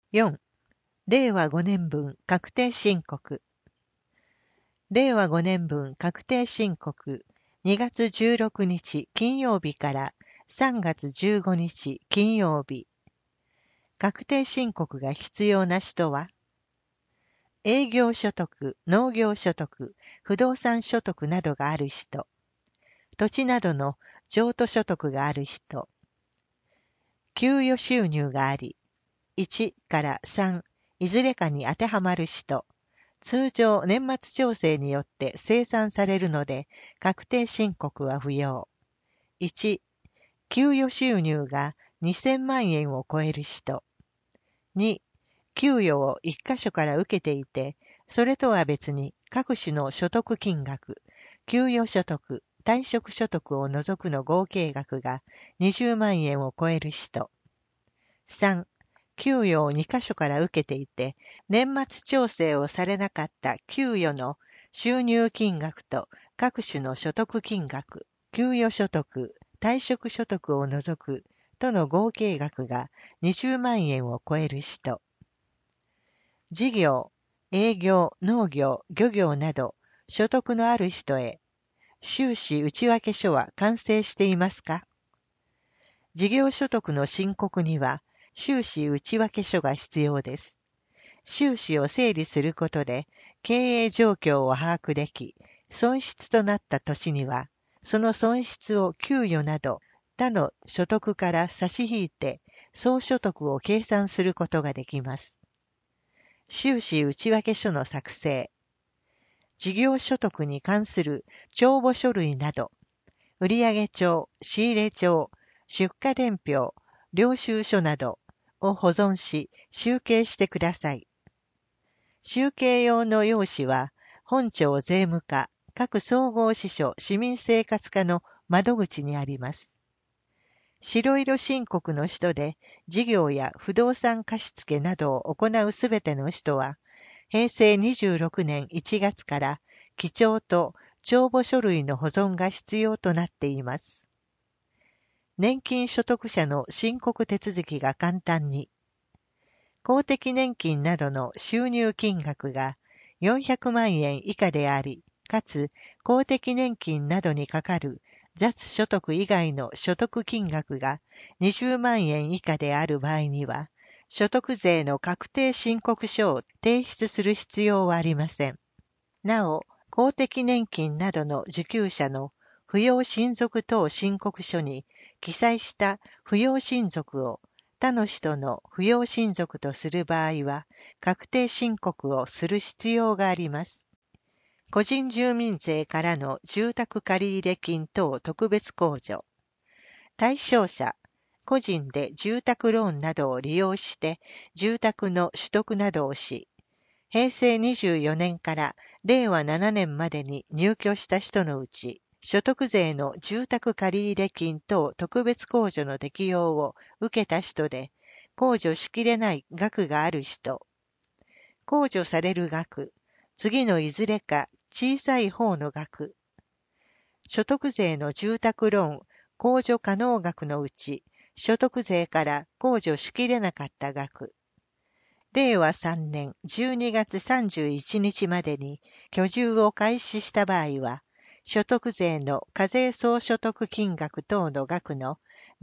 4. 令和5年分確定申告。令和5年分確定申告2月16日金曜日から3月15日金曜日。確定申告が必要な人は、営業所得、農業所得、不動産所得などがある人、土地などの譲渡所得がある人、給与収入があり、1から3、いずれかに当てはまる人、通常年末調整によって精算されるので、確定申告は不要。1、給与収入が2000万円を超える人。2、給与を1箇所から受けていて、それとは別に各種の所得金額、給与所得、退職所得を除くの合計額が20万円を超える人。3、給与を2箇所から受けていて、年末調整をされなかった給与の収入金額と各種の所得金額、給与所得、退職所得を除くとの合計額が20万円を超える人。事業、営業、農業、漁業など所得のある人へ、収支内訳書は完成していますか？事業所得の申告には、収支内訳書が必要です。収支を整理することで、経営状況を把握でき、損失となった年には、その損失を給与など他の所得から差し引いて、総所得を計算することができます。収支内訳書の作成。事業所得に関する帳簿書類など、売上帳、仕入帳、出荷伝票、領収書などを保存し、集計してください。集計用の用紙は、本庁税務課、各総合支所市民生活課の窓口にあります。白色申告の人で、事業や不動産貸付などを行うすべての人は、平成26年1月から記帳と帳簿書類の保存が必要となっています。年金所得者の申告手続きが簡単に、公的年金などの収入金額が400万円以下であり、かつ公的年金などにかかる雑所得以外の所得金額が20万円以下である場合には、所得税の確定申告書を提出する必要はありません。なお、公的年金などの受給者の扶養親族等申告書に記載した扶養親族を他の人の扶養親族とする場合は、確定申告をする必要があります。個人住民税からの住宅借入金等特別控除。対象者、個人で住宅ローンなどを利用して住宅の取得などをし、平成24年から令和7年までに入居した人のうち、所得税の住宅借入金等特別控除の適用を受けた人で、控除しきれない額がある人、控除される額、次のいずれか小さい方の額、所得税の住宅ローン控除可能額のうち、所得税から控除しきれなかった額、令和3年12月31日までに居住を開始した場合は、所得税の課税総所得金額等の額の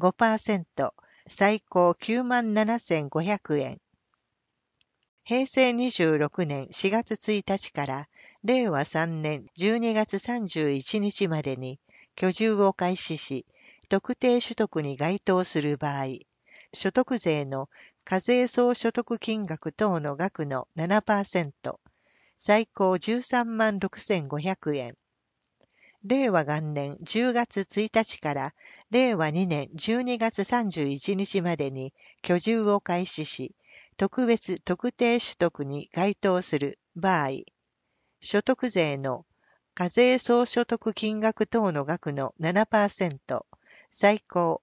5%、最高97,500円。平成26年4月1日から令和3年12月31日までに居住を開始し、特定所得に該当する場合、所得税の課税総所得金額等の額の 7%、最高136,500円。令和元年10月1日から令和2年12月31日までに居住を開始し、特別特定取得に該当する場合、所得税の課税総所得金額等の額の 7%、最高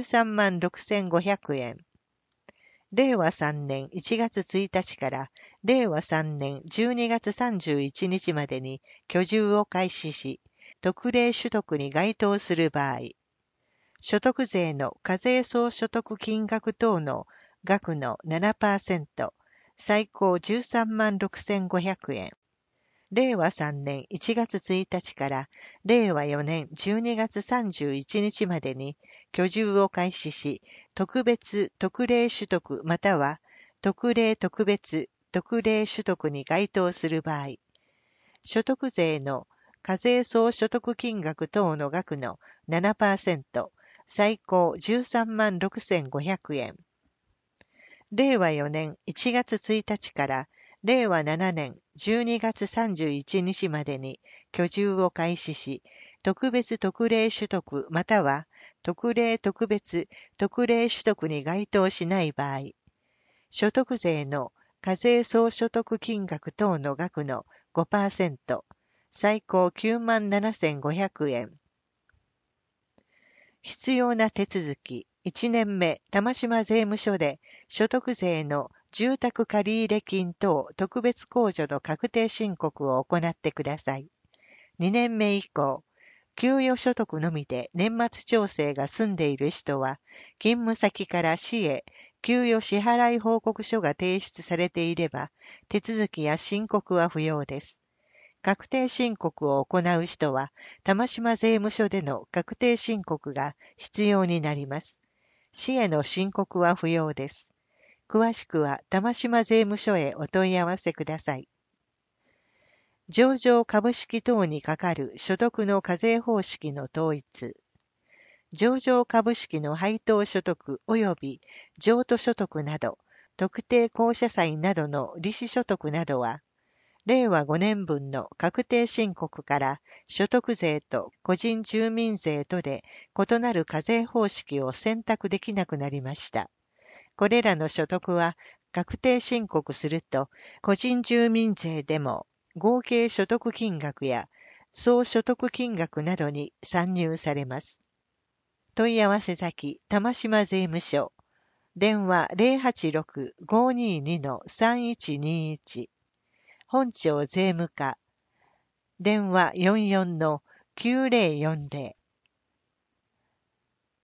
136,500円。令和3年1月1日から令和3年12月31日までに居住を開始し、特例取得に該当する場合、所得税の課税総所得金額等の額の 7%、最高13万6500円。令和3年1月1日から令和4年12月31日までに居住を開始し、特別特例取得または特例特別特例取得に該当する場合、所得税の課税総所得金額等の額の 7%、最高13万6500円。令和4年1月1日から令和7年12月31日までに居住を開始し、特別特例取得または特例特別特例取得に該当しない場合、所得税の課税総所得金額等の額の 5%、最高9万7500円。必要な手続き。1年目、玉島税務署で所得税の住宅借入金等特別控除の確定申告を行ってください。2年目以降、給与所得のみで年末調整が済んでいる人は、勤務先から市へ給与支払い報告書が提出されていれば、手続きや申告は不要です。確定申告を行う人は、玉島税務署での確定申告が必要になります。市への申告は不要です。詳しくは玉島税務署へお問い合わせください。上場株式等にかかる所得の課税方式の統一。上場株式の配当所得及び譲渡所得など、特定公社債などの利子所得などは、令和5年分の確定申告から所得税と個人住民税とで異なる課税方式を選択できなくなりました。これらの所得は確定申告すると個人住民税でも合計所得金額や総所得金額などに算入されます。問い合わせ先、玉島税務署。電話 086-522-3121。本庁税務課。電話44-9040。